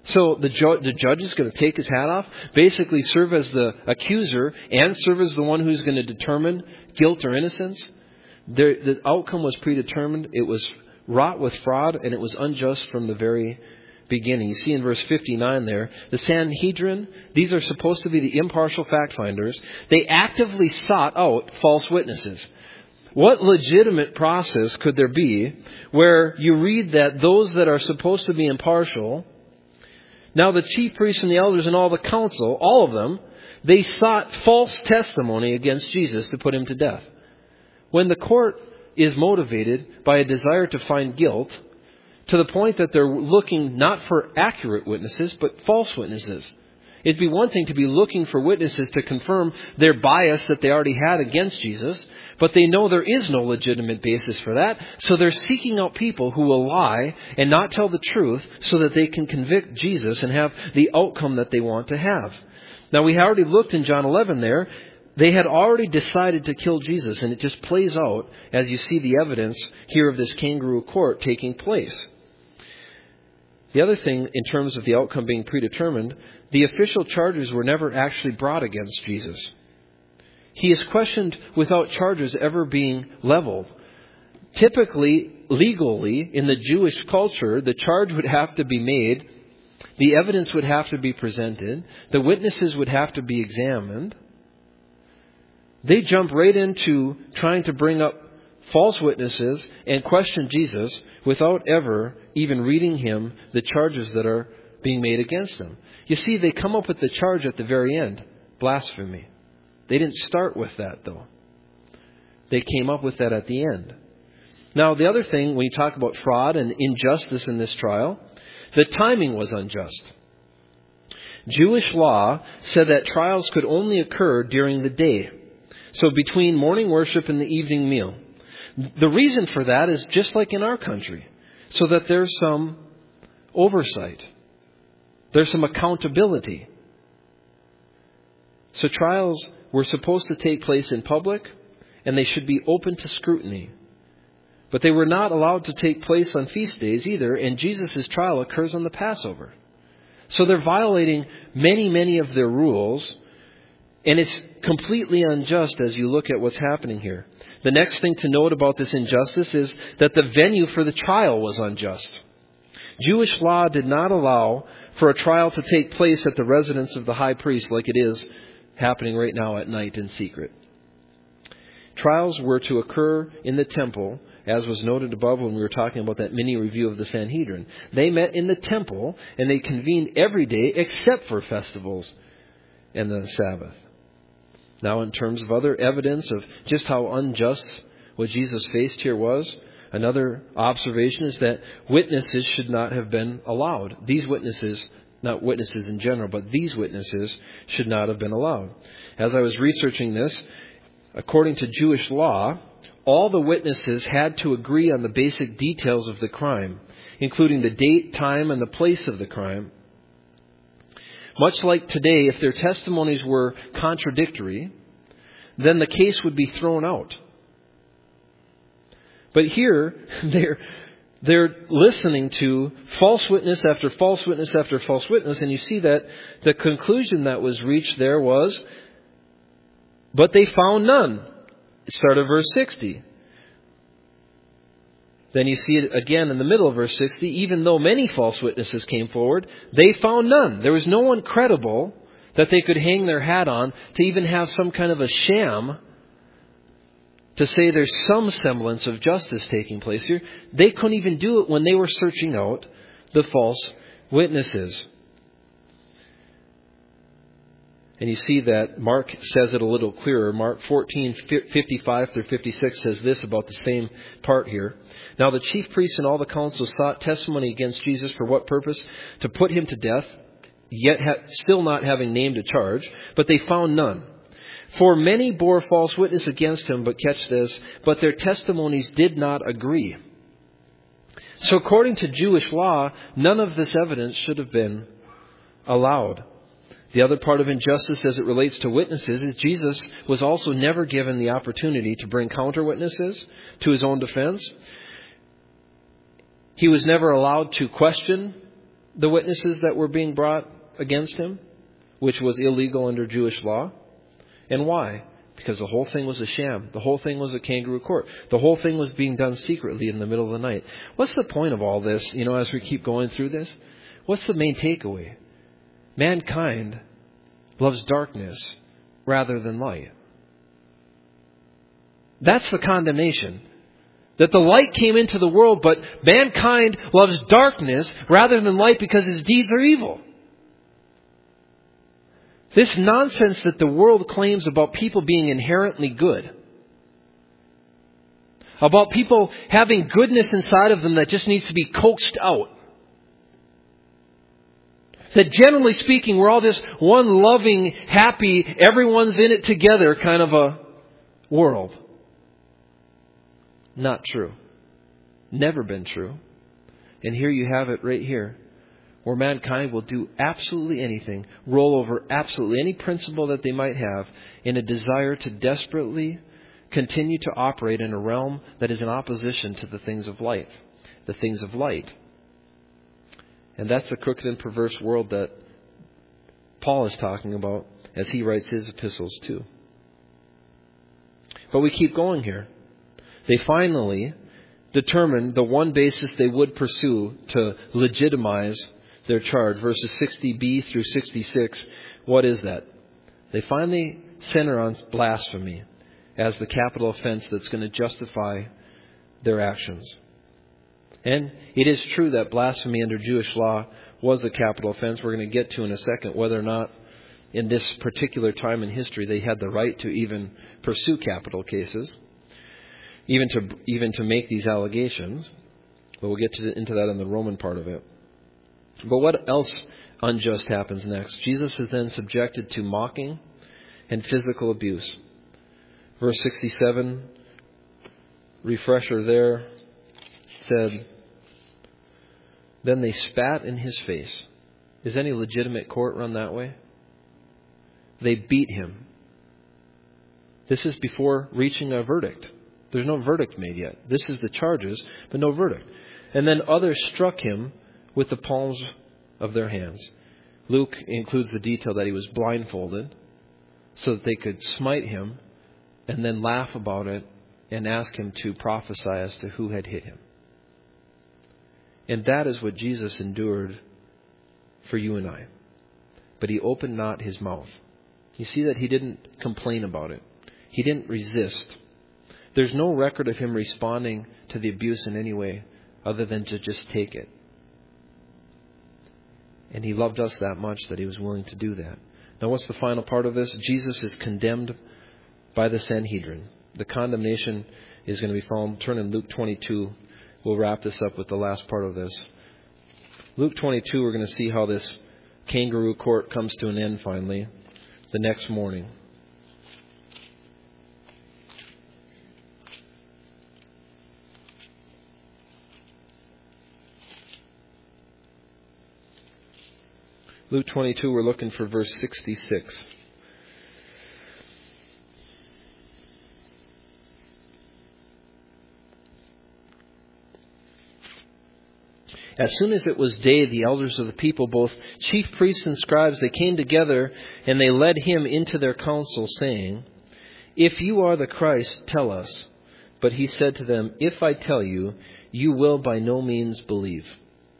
So the judge is going to take his hat off, basically serve as the accuser and serve as the one who's going to determine guilt or innocence. The outcome was predetermined. It was wrought with fraud, and it was unjust from the very beginning. You see in verse 59 there, the Sanhedrin, these are supposed to be the impartial fact finders. They actively sought out false witnesses. What legitimate process could there be where you read that those that are supposed to be impartial, now the chief priests and the elders and all the council, all of them, they sought false testimony against Jesus to put him to death. When the court is motivated by a desire to find guilt, to the point that they're looking not for accurate witnesses, but false witnesses. It'd be one thing to be looking for witnesses to confirm their bias that they already had against Jesus, but they know there is no legitimate basis for that, so they're seeking out people who will lie and not tell the truth so that they can convict Jesus and have the outcome that they want to have. Now, we already looked in John 11 there. They had already decided to kill Jesus, and it just plays out as you see the evidence here of this kangaroo court taking place. The other thing, in terms of the outcome being predetermined, the official charges were never actually brought against Jesus. He is questioned without charges ever being leveled. Typically, legally, in the Jewish culture, the charge would have to be made, the evidence would have to be presented, the witnesses would have to be examined. They jump right into trying to bring up false witnesses and question Jesus without ever even reading him the charges that are being made against him. You see, they come up with the charge at the very end, blasphemy. They didn't start with that, though. They came up with that at the end. Now, the other thing, when you talk about fraud and injustice in this trial, the timing was unjust. Jewish law said that trials could only occur during the day. So between morning worship and the evening meal. The reason for that is just like in our country, so that there's some oversight. There's some accountability. So trials were supposed to take place in public, and they should be open to scrutiny. But they were not allowed to take place on feast days either, and Jesus' trial occurs on the Passover. So they're violating many of their rules, and it's completely unjust as you look at what's happening here. The next thing to note about this injustice is that the venue for the trial was unjust. Jewish law did not allow for a trial to take place at the residence of the high priest like it is happening right now at night in secret. Trials were to occur in the temple, as was noted above when we were talking about that mini review of the Sanhedrin. They met in the temple and they convened every day except for festivals and the Sabbath. Now, in terms of other evidence of just how unjust what Jesus faced here was, another observation is that witnesses should not have been allowed. These witnesses, not witnesses in general, but these witnesses should not have been allowed. As I was researching this, according to Jewish law, all the witnesses had to agree on the basic details of the crime, including the date, time, and the place of the crime. Much like today, if their testimonies were contradictory, then the case would be thrown out. But here, they're listening to false witness after false witness after false witness, and you see that the conclusion that was reached there was, but they found none. Start at verse 60. Then you see it again in the middle of verse 60. Even though many false witnesses came forward, they found none. There was no one credible that they could hang their hat on to even have some kind of a sham to say there's some semblance of justice taking place here. They couldn't even do it when they were searching out the false witnesses. And you see that Mark says it a little clearer. Mark 14:55 through 56 says this about the same part here. Now the chief priests and all the council sought testimony against Jesus. For what purpose? To put him to death, yet still not having named a charge. But they found none. For many bore false witness against him, but catch this, but their testimonies did not agree. So according to Jewish law, none of this evidence should have been allowed. The other part of injustice as it relates to witnesses is Jesus was also never given the opportunity to bring counter witnesses to his own defense. He was never allowed to question the witnesses that were being brought against him, which was illegal under Jewish law. And why? Because the whole thing was a sham. The whole thing was a kangaroo court. The whole thing was being done secretly in the middle of the night. What's the point of all this, as we keep going through this? What's the main takeaway? Mankind loves darkness rather than light. That's the condemnation. That the light came into the world, but mankind loves darkness rather than light because his deeds are evil. This nonsense that the world claims about people being inherently good, about people having goodness inside of them that just needs to be coaxed out, that generally speaking, we're all just one loving, happy, everyone's in it together kind of a world. Not true. Never been true. And here you have it right here, where mankind will do absolutely anything, roll over absolutely any principle that they might have in a desire to desperately continue to operate in a realm that is in opposition to the things of life, the things of light. And that's the crooked and perverse world that Paul is talking about as he writes his epistles too. But we keep going here. They finally determined the one basis they would pursue to legitimize their charge. Verses 60b through 66. What is that? They finally center on blasphemy as the capital offense that's going to justify their actions. And it is true that blasphemy under Jewish law was a capital offense. We're going to get to in a second whether or not in this particular time in history they had the right to even pursue capital cases, even to make these allegations. But we'll get into that in the Roman part of it. But what else unjust happens next? Jesus is then subjected to mocking and physical abuse. Verse 67, refresher there, said, then they spat in his face. Is any legitimate court run that way? They beat him. This is before reaching a verdict. There's no verdict made yet. This is the charges, but no verdict. And then others struck him with the palms of their hands. Luke includes the detail that he was blindfolded so that they could smite him and then laugh about it and ask him to prophesy as to who had hit him. And that is what Jesus endured for you and I. But he opened not his mouth. You see that he didn't complain about it. He didn't resist. There's no record of him responding to the abuse in any way other than to just take it. And he loved us that much that he was willing to do that. Now what's the final part of this? Jesus is condemned by the Sanhedrin. The condemnation is going to be found. Turn in Luke 22. We'll wrap this up with the last part of this. Luke 22, we're going to see how this kangaroo court comes to an end finally the next morning. Luke 22, we're looking for verse 66. As soon as it was day, the elders of the people, both chief priests and scribes, they came together and they led him into their council, saying, if you are the Christ, tell us. But he said to them, if I tell you, you will by no means believe.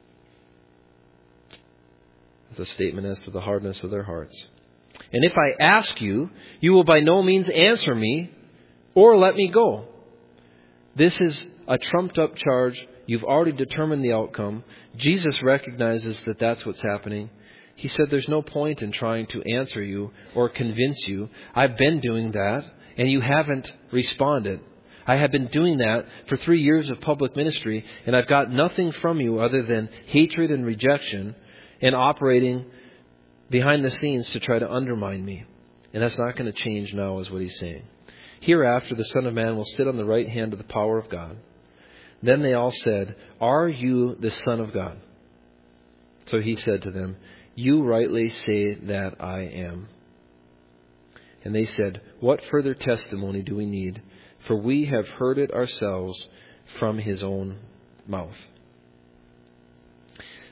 It's a statement as to the hardness of their hearts. And if I ask you, you will by no means answer me or let me go. This is a trumped up charge. You've already determined the outcome. Jesus recognizes that that's what's happening. He said there's no point in trying to answer you or convince you. I've been doing that and you haven't responded. I have been doing that for 3 years of public ministry and I've got nothing from you other than hatred and rejection and operating behind the scenes to try to undermine me. And that's not going to change now, is what he's saying. Hereafter the Son of Man will sit on the right hand of the power of God. Then they all said, are you the Son of God? So he said to them, you rightly say that I am. And they said, what further testimony do we need? For we have heard it ourselves from his own mouth.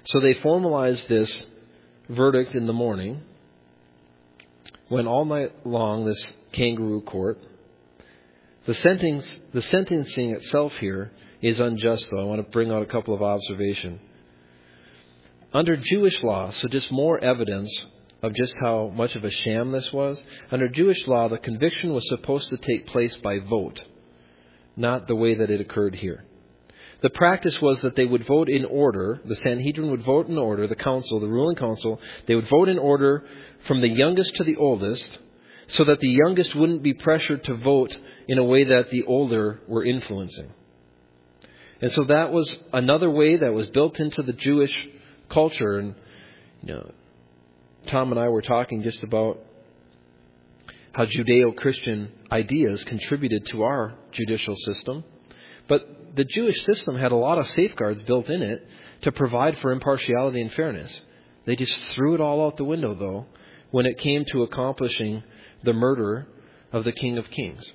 So they formalized this verdict in the morning, went all night long, this kangaroo court. The sentencing itself here is unjust, though. I want to bring out a couple of observations. Under Jewish law, so just more evidence of just how much of a sham this was. Under Jewish law, the conviction was supposed to take place by vote, not the way that it occurred here. The practice was that they would vote in order. The Sanhedrin would vote in order. The council, the ruling council, they would vote in order from the youngest to the oldest, so that the youngest wouldn't be pressured to vote in a way that the older were influencing. And so that was another way that was built into the Jewish culture. And Tom and I were talking just about how Judeo-Christian ideas contributed to our judicial system. But the Jewish system had a lot of safeguards built in it to provide for impartiality and fairness. They just threw it all out the window, though, when it came to accomplishing the murder of the King of Kings.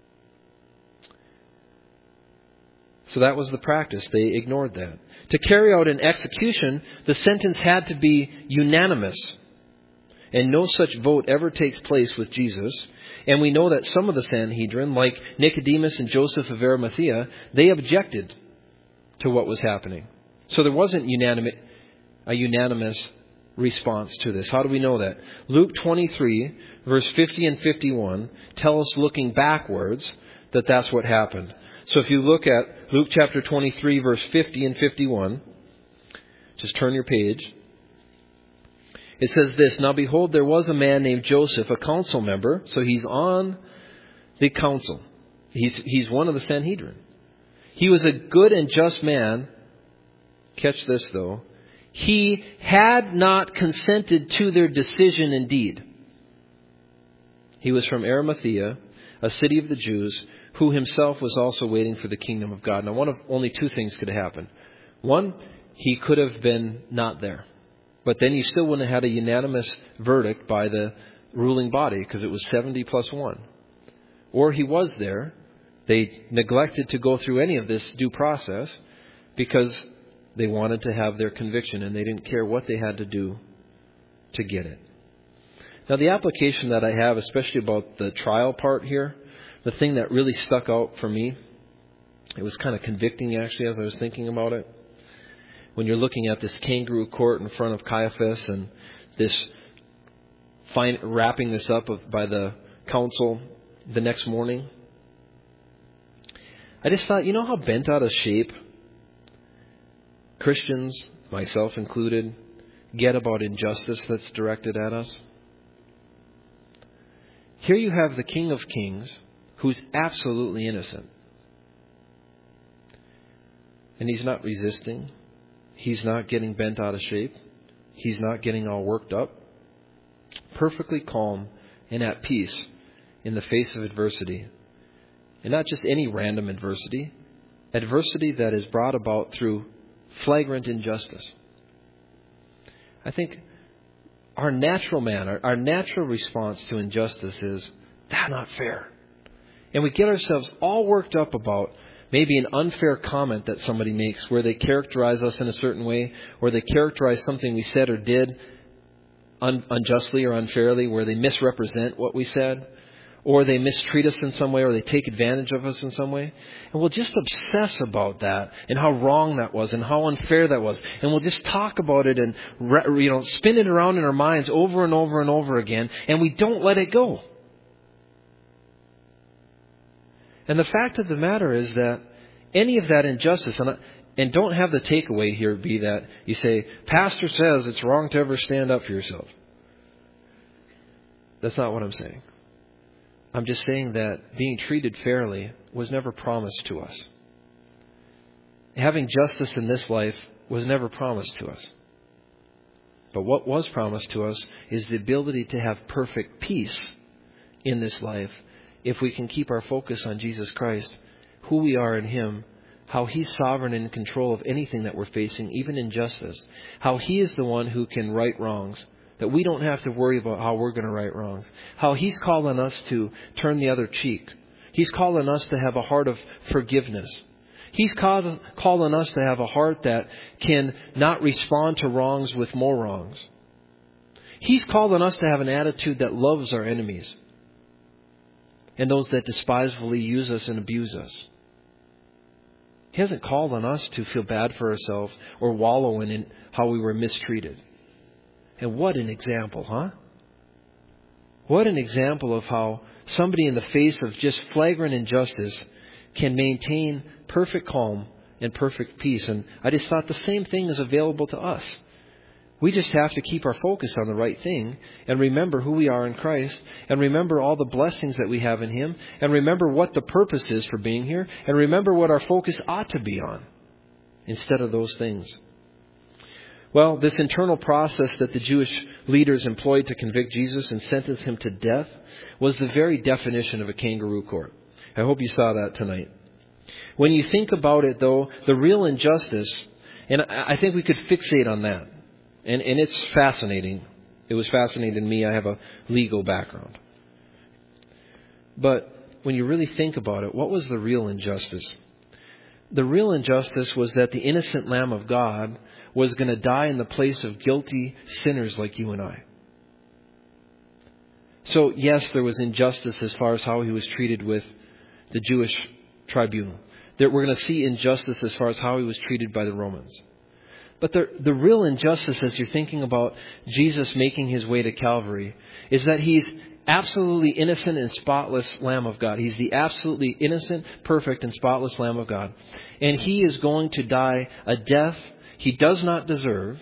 So that was the practice. They ignored that. To carry out an execution, the sentence had to be unanimous. And no such vote ever takes place with Jesus. And we know that some of the Sanhedrin, like Nicodemus and Joseph of Arimathea, they objected to what was happening. So there wasn't a unanimous response to this. How do we know that? Luke 23, verse 50 and 51, tell us, looking backwards, that that's what happened. So if you look at Luke chapter 23, verse 50 and 51, just turn your page. It says this, "Now behold, there was a man named Joseph, a council member." So he's on the council. He's one of the Sanhedrin. "He was a good and just man." Catch this, though. "He had not consented to their decision indeed. He was from Arimathea, a city of the Jews, who himself was also waiting for the kingdom of God." Now, only two things could happen. One, he could have been not there. But then you still wouldn't have had a unanimous verdict by the ruling body, because it was 70 plus 1. Or he was there. They neglected to go through any of this due process because they wanted to have their conviction, and they didn't care what they had to do to get it. Now, the application that I have, especially about the trial part here, the thing that really stuck out for me, it was kind of convicting actually as I was thinking about it. When you're looking at this kangaroo court in front of Caiaphas and this wrapping this up by the council the next morning, I just thought, you know how bent out of shape Christians, myself included, get about injustice that's directed at us? Here you have the King of Kings, who's absolutely innocent. And he's not resisting. He's not getting bent out of shape. He's not getting all worked up. Perfectly calm and at peace in the face of adversity. And not just any random adversity. Adversity that is brought about through flagrant injustice. I think our natural our natural response to injustice is, that's not fair. And we get ourselves all worked up about maybe an unfair comment that somebody makes where they characterize us in a certain way, or they characterize something we said or did unjustly or unfairly, where they misrepresent what we said, or they mistreat us in some way, or they take advantage of us in some way. And we'll just obsess about that and how wrong that was and how unfair that was. And we'll just talk about it and spin it around in our minds over and over and over again, and we don't let it go. And the fact of the matter is that any of that injustice, and don't have the takeaway here be that you say, "Pastor says it's wrong to ever stand up for yourself." That's not what I'm saying. I'm just saying that being treated fairly was never promised to us. Having justice in this life was never promised to us. But what was promised to us is the ability to have perfect peace in this life if we can keep our focus on Jesus Christ, who we are in Him, how He's sovereign and in control of anything that we're facing, even injustice, how He is the one who can right wrongs, that we don't have to worry about how we're going to right wrongs, how He's calling us to turn the other cheek. He's calling us to have a heart of forgiveness. He's calling us to have a heart that can not respond to wrongs with more wrongs. He's calling us to have an attitude that loves our enemies and those that despisefully use us and abuse us. He hasn't called on us to feel bad for ourselves or wallow in how we were mistreated. And what an example, huh? What an example of how somebody in the face of just flagrant injustice can maintain perfect calm and perfect peace. And I just thought the same thing is available to us. We just have to keep our focus on the right thing and remember who we are in Christ and remember all the blessings that we have in Him and remember what the purpose is for being here and remember what our focus ought to be on instead of those things. Well, this internal process that the Jewish leaders employed to convict Jesus and sentence Him to death was the very definition of a kangaroo court. I hope you saw that tonight. When you think about it, though, the real injustice, and I think we could fixate on that. And it's fascinating. It was fascinating to me. I have a legal background. But when you really think about it, what was the real injustice? The real injustice was that the innocent Lamb of God was going to die in the place of guilty sinners like you and I. So, yes, there was injustice as far as how He was treated with the Jewish tribunal. We're going to see injustice as far as how He was treated by the Romans. But the real injustice as you're thinking about Jesus making His way to Calvary is that He's absolutely innocent and spotless Lamb of God. He's the absolutely innocent, perfect, and spotless Lamb of God. And He is going to die a death He does not deserve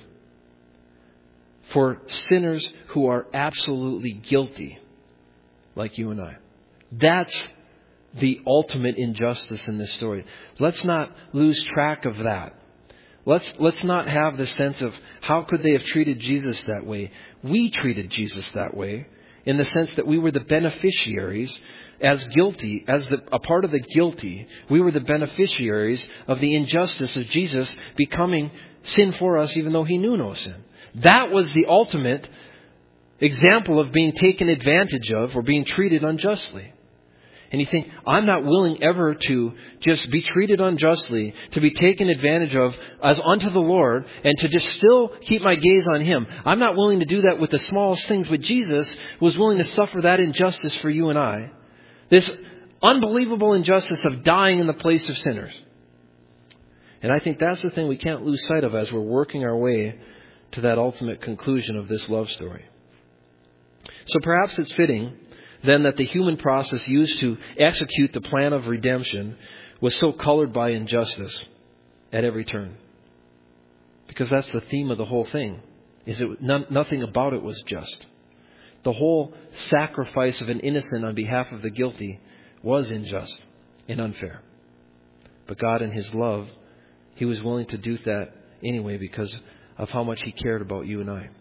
for sinners who are absolutely guilty, like you and I. That's the ultimate injustice in this story. Let's not lose track of that. Let's not have the sense of how could they have treated Jesus that way. We treated Jesus that way in the sense that we were the beneficiaries as guilty, a part of the guilty. We were the beneficiaries of the injustice of Jesus becoming sin for us even though He knew no sin. That was the ultimate example of being taken advantage of or being treated unjustly. And you think, I'm not willing ever to just be treated unjustly, to be taken advantage of as unto the Lord, and to just still keep my gaze on Him. I'm not willing to do that with the smallest things, but Jesus was willing to suffer that injustice for you and I. This unbelievable injustice of dying in the place of sinners. And I think that's the thing we can't lose sight of as we're working our way to that ultimate conclusion of this love story. So perhaps it's fitting then that the human process used to execute the plan of redemption was so colored by injustice at every turn. Because that's the theme of the whole thing. Nothing about it was just. The whole sacrifice of an innocent on behalf of the guilty was unjust and unfair. But God in His love, He was willing to do that anyway because of how much He cared about you and I.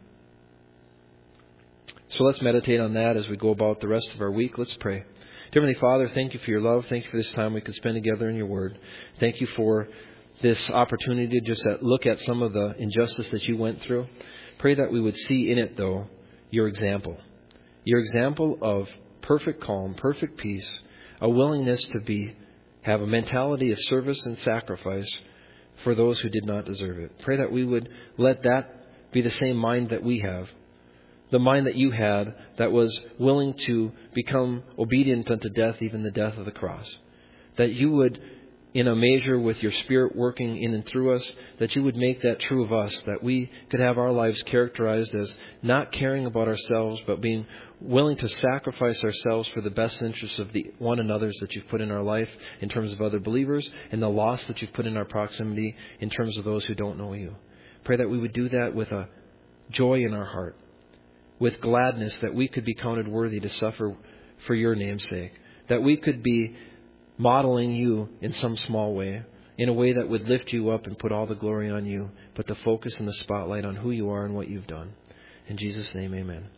So let's meditate on that as we go about the rest of our week. Let's pray. Dear Heavenly Father, thank You for Your love. Thank You for this time we could spend together in Your Word. Thank You for this opportunity to just look at some of the injustice that You went through. Pray that we would see in it, though, Your example. Your example of perfect calm, perfect peace, a willingness to have a mentality of service and sacrifice for those who did not deserve it. Pray that we would let that be the same mind that we have. The mind that You had that was willing to become obedient unto death, even the death of the cross. That You would, in a measure with Your Spirit working in and through us, that You would make that true of us, that we could have our lives characterized as not caring about ourselves, but being willing to sacrifice ourselves for the best interests of the one another's that You've put in our life in terms of other believers, and the loss that You've put in our proximity in terms of those who don't know You. Pray that we would do that with a joy in our heart, with gladness that we could be counted worthy to suffer for Your name's sake. That we could be modeling You in some small way, in a way that would lift You up and put all the glory on You, but the focus and the spotlight on who You are and what You've done. In Jesus' name, amen.